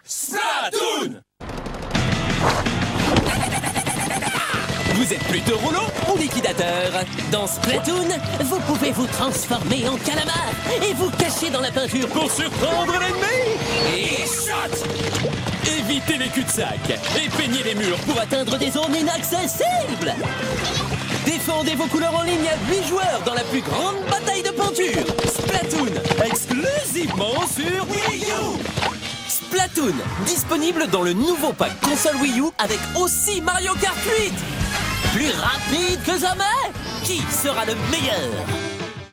Splatoon! Vous êtes plutôt rouleau ou liquidateur? Dans Splatoon, vous pouvez vous transformer en calamar et vous cacher dans la peinture pour surprendre l'ennemi. Et shot! Évitez les cul-de-sac et peignez les murs pour atteindre des zones inaccessibles. Défendez vos couleurs en ligne à 8 joueurs dans la plus grande bataille de peinture. Splatoon, exclusivement sur Wii U. Splatoon, disponible dans le nouveau pack console Wii U avec aussi Mario Kart 8. Plus rapide que jamais. Qui sera le meilleur?